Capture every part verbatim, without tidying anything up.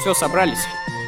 Все, собрались.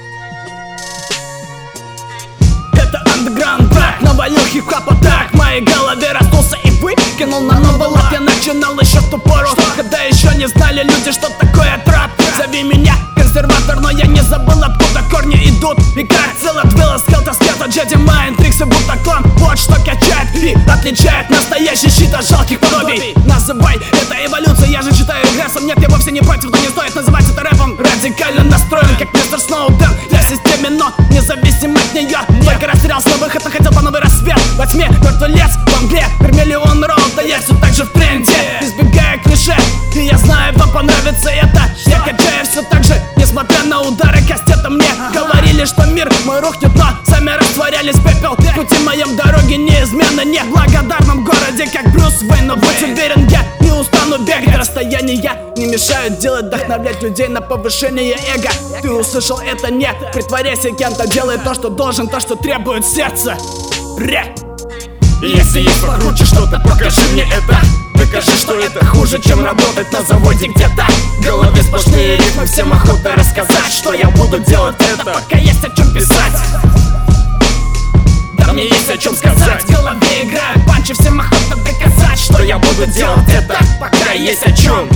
Это андеграунд трек, навалил хип-хоп атак. В моей голове раснулся и выкинул на новый лад. Я начинал еще в ту пору, когда еще не знали люди, что такое трэп. Зови меня консерватор, но я не забыл, откуда корни идут. И как целый Твилла, Скелта, Скелта, Джеди Майн, Трикс и будто клан. Вот что качает и отличает настоящий щит от жалких подобий. Называй это эволюция, я же читаю регрессом. Нет, я вовсе не против, но не стоит называть это рэпом. Радикально настроен, как мистер Сноуден. Я в системе, но независимо от нее. Только растерялся на выход, но хотел по новый рассвет. Во тьме мертвый лес, в мгле Вермиллион роуд, да я все так же в тренде. Избегая клише, и я знаю, вам понравится это. Я качаю все так же, несмотря на удары кастета. Мне говорили, что мир мой рухнет, но сами растворялись в пепел. В пути моем дороге неизменно не в благодарном городе, как Брюс Уэйн. Но будь уверен, я не устану бегать. Расстояния не мешают делать, вдохновлять людей на повышение эго. Ты услышал это? Нет, притворяйся кем-то, делай то, что должен, то, что требует сердце. Ре. Если есть покруче что-то, покажи мне это. Докажи, что это хуже, чем работать на заводе где-то. В голове сплошные ритмы, всем охота рассказать, что я буду делать это, пока есть о чем писать. Да мне есть о чем сказать. В голове играют панчи, всем охота доказать, что я буду делать это, пока есть о чем.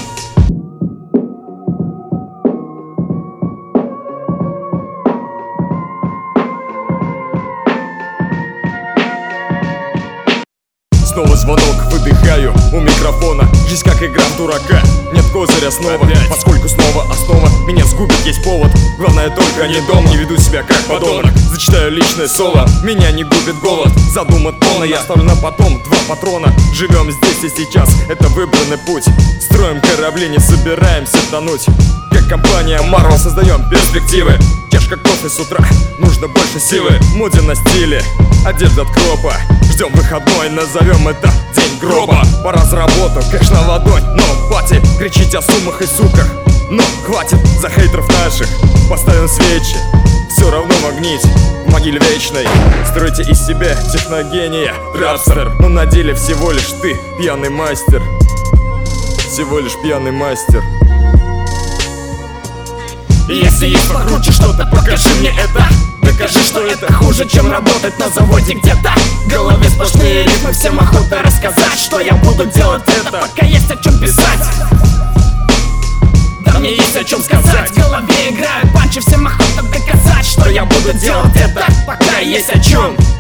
Снова звонок, выдыхаю у микрофона. Жизнь как игра в дурака, нет козыря снова. Опять. Поскольку снова основа, меня сгубит, есть повод. Главное только не дом, не веду себя как подонок. Зачитаю личное соло, меня не губит голод. Задумать полно, я оставлю на потом два патрона. Живем здесь и сейчас, это выбранный путь. Строим корабли, не собираемся тонуть. Как компания Marvel создаем перспективы. Чашка кофе с утра, нужно больше силы. Моде на стиле, одежда от кропа. Ждем выходной, назовем это день гроба. Пора за работу, кэш на ладонь, но пати. Кричить о суммах и суках, но хватит за хейтеров наших. Поставим свечи, все равно магнить в могиле вечной. Стройте из себя техногения, трапстер. Но на деле всего лишь ты пьяный мастер. Всего лишь пьяный мастер. Если есть покруче что-то, покажи мне это. Докажи, что это хуже, чем работать на заводе где-то. В голове сплошные ритмы, всем охота рассказать, что я буду делать это, пока есть о чем писать. Да мне есть о чем сказать. В голове играют панчи, всем охота доказать, что я буду делать это, пока есть о чем.